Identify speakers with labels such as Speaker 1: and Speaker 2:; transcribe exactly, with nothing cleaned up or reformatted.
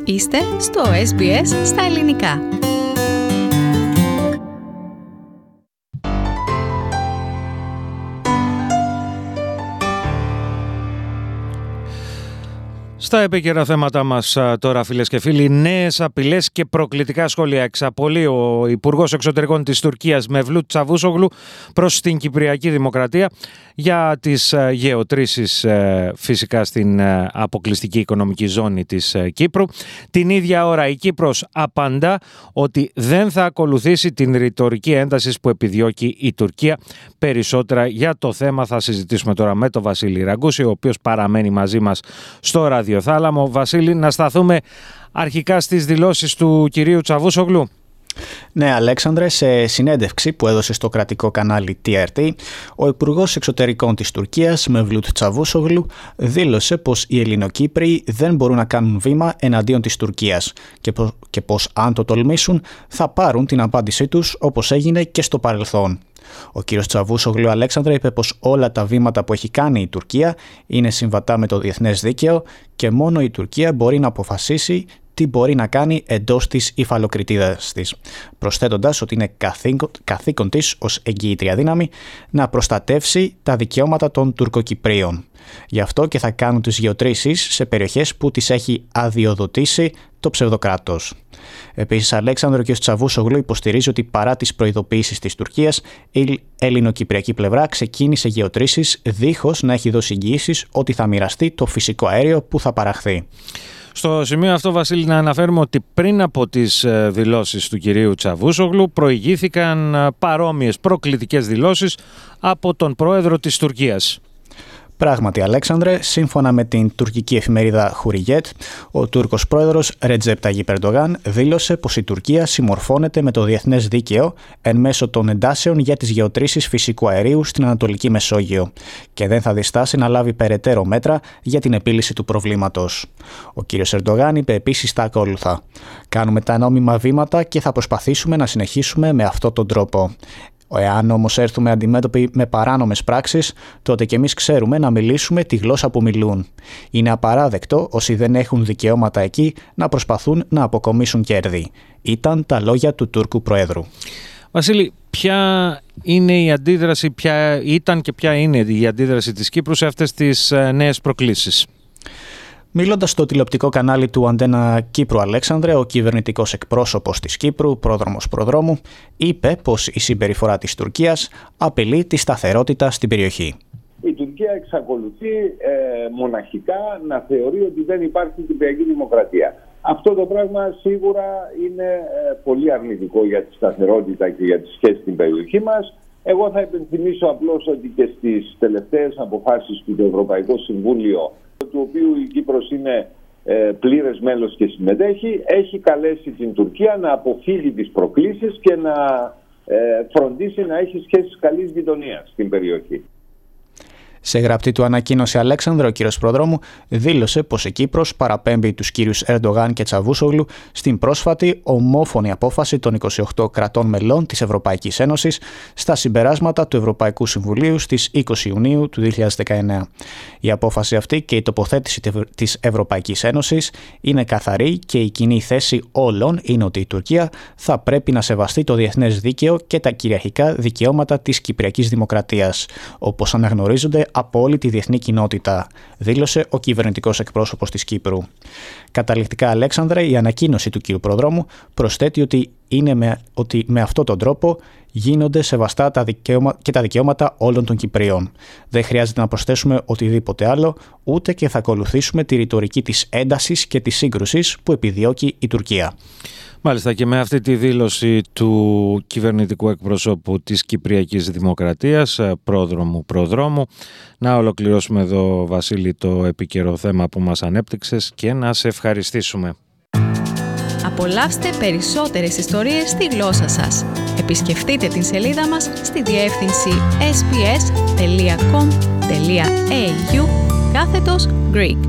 Speaker 1: Είστε στο ες μπι ες στα ελληνικά.
Speaker 2: Στα επίκαιρα θέματα μας τώρα, φίλες και φίλοι, νέες απειλές και προκλητικά σχόλια εξαπολύει ο Υπουργός Εξωτερικών της Τουρκίας Μevlut Çavuşoğlu προς την Κυπριακή Δημοκρατία για τις γεωτρήσεις φυσικά στην αποκλειστική οικονομική ζώνη της Κύπρου. Την ίδια ώρα η Κύπρος απαντά ότι δεν θα ακολουθήσει την ρητορική ένταση που επιδιώκει η Τουρκία. Περισσότερα για το θέμα θα συζητήσουμε τώρα με τον Βασίλη Ραγκούση, ο οποίος παραμένει μαζί μας στο ραδιοθάλαμο. Βασίλη, να σταθούμε αρχικά στις δηλώσεις του κυρίου Çavuşoğlu.
Speaker 3: Ναι, Αλέξανδρε, σε συνέντευξη που έδωσε στο κρατικό κανάλι τι αρ τι, ο Υπουργός Εξωτερικών της Τουρκίας, Mevlut Çavuşoğlu, δήλωσε πως οι Ελληνοκύπριοι δεν μπορούν να κάνουν βήμα εναντίον της Τουρκίας και, πο- και πως αν το τολμήσουν θα πάρουν την απάντησή τους όπως έγινε και στο παρελθόν. Ο κ. Çavuşoğlu, Αλέξανδρε, είπε πως όλα τα βήματα που έχει κάνει η Τουρκία είναι συμβατά με το διεθνές δίκαιο και μόνο η Τουρκία μπορεί να αποφασίσει τι μπορεί να κάνει εντός της υφαλοκριτίδας της, προσθέτοντας ότι είναι καθήκον, καθήκον της ως εγγυήτρια δύναμη να προστατεύσει τα δικαιώματα των Τουρκοκυπρίων. Γι' αυτό και θα κάνουν τις γεωτρήσεις σε περιοχές που τις έχει αδειοδοτήσει το ψευδοκράτος. Επίσης, Αλέξανδρο, και ο Çavuşoğlu υποστηρίζει ότι παρά τις προειδοποιήσεις της Τουρκίας, η ελληνοκυπριακή πλευρά ξεκίνησε γεωτρήσεις δίχως να έχει δώσει εγγυήσεις ότι θα μοιραστεί το φυσικό αέριο που θα παραχθεί.
Speaker 2: Στο σημείο αυτό, Βασίλη, να αναφέρουμε ότι πριν από τις δηλώσεις του κυρίου Çavuşoğlu προηγήθηκαν παρόμοιες προκλητικές δηλώσεις από τον πρόεδρο της Τουρκίας.
Speaker 3: Πράγματι, Αλέξανδρε, σύμφωνα με την τουρκική εφημερίδα Hurriyet, ο Τούρκος πρόεδρος Ρετζέπ Ταγίπ Ερντογάν δήλωσε πως η Τουρκία συμμορφώνεται με το διεθνές δίκαιο εν μέσω των εντάσεων για τις γεωτρήσεις φυσικού αερίου στην Ανατολική Μεσόγειο και δεν θα διστάσει να λάβει περαιτέρω μέτρα για την επίλυση του προβλήματος. Ο κ. Ερντογάν είπε επίσης τα ακόλουθα: «Κάνουμε τα νόμιμα βήματα και θα προσπαθήσουμε να συνεχίσουμε με αυτόν τον τρόπο. Εάν όμως έρθουμε αντιμέτωποι με παράνομες πράξεις, τότε και εμείς ξέρουμε να μιλήσουμε τη γλώσσα που μιλούν. Είναι απαράδεκτο όσοι δεν έχουν δικαιώματα εκεί να προσπαθούν να αποκομίσουν κέρδη». Ήταν τα λόγια του Τούρκου Προέδρου.
Speaker 2: Βασίλη, ποια είναι η αντίδραση, ποια ήταν και ποια είναι η αντίδραση της Κύπρου σε αυτές τις νέες προκλήσεις?
Speaker 3: Μιλώντας στο τηλεοπτικό κανάλι του Αντένα Κύπρου, Αλέξανδρε, ο κυβερνητικός εκπρόσωπος της Κύπρου, πρόδρομος προδρόμου, είπε πως η συμπεριφορά της Τουρκίας απειλεί τη σταθερότητα στην περιοχή.
Speaker 4: Η Τουρκία εξακολουθεί ε, μοναχικά να θεωρεί ότι δεν υπάρχει κυπριακή δημοκρατία. Αυτό το πράγμα σίγουρα είναι ε, πολύ αρνητικό για τη σταθερότητα και για τις σχέσεις στην περιοχή μας. Εγώ θα υπενθυμίσω απλώς ότι και στις τελευταίες αποφάσεις του το Ευρωπαϊκό Συμβούλιο, του οποίου η Κύπρος είναι ε, πλήρες μέλος και συμμετέχει, έχει καλέσει την Τουρκία να αποφύγει τις προκλήσεις και να ε, φροντίσει να έχει σχέσεις καλής γειτονίας στην περιοχή.
Speaker 3: Σε γραπτή του ανακοίνωση, Αλέξανδρο, ο κύριος Προδρόμου δήλωσε πως η Κύπρος παραπέμπει τους κύριους Ερντογάν και Çavuşoğlu στην πρόσφατη ομόφωνη απόφαση των είκοσι οκτώ κρατών μελών της Ευρωπαϊκής Ένωσης στα συμπεράσματα του Ευρωπαϊκού Συμβουλίου στις είκοσι Ιουνίου του δύο χιλιάδες δεκαεννέα. Η απόφαση αυτή και η τοποθέτηση της Ευρωπαϊκής Ένωσης είναι καθαρή και η κοινή θέση όλων είναι ότι η Τουρκία θα πρέπει να σεβαστεί το διεθνές δίκαιο και τα κυριαρχικά δικαιώματα της Κυπριακής Δημοκρατίας, όπως αναγνωρίζονται από όλη τη διεθνή κοινότητα, δήλωσε ο κυβερνητικός εκπρόσωπος της Κύπρου. Καταληκτικά, Αλέξανδρε, η ανακοίνωση του κ. Προδρόμου προσθέτει ότι, είναι με, ότι με αυτόν τον τρόπο γίνονται σεβαστά τα δικαιώμα, και τα δικαιώματα όλων των Κυπρίων. Δεν χρειάζεται να προσθέσουμε οτιδήποτε άλλο, ούτε και θα ακολουθήσουμε τη ρητορική της έντασης και της σύγκρουσης που επιδιώκει η Τουρκία.
Speaker 2: Μάλιστα, και με αυτή τη δήλωση του κυβερνητικού εκπροσώπου της Κυπριακής Δημοκρατίας, πρόδρομου προδρόμου, να ολοκληρώσουμε εδώ, Βασίλη, το επίκαιρο θέμα που μας ανέπτυξες και να σε ευχαριστήσουμε.
Speaker 1: Απολαύστε περισσότερες ιστορίες στη γλώσσα σας. Επισκεφτείτε την σελίδα μας στη διεύθυνση ες μπι ες τελεία κομ τελεία έι γιου κάθετος Greek.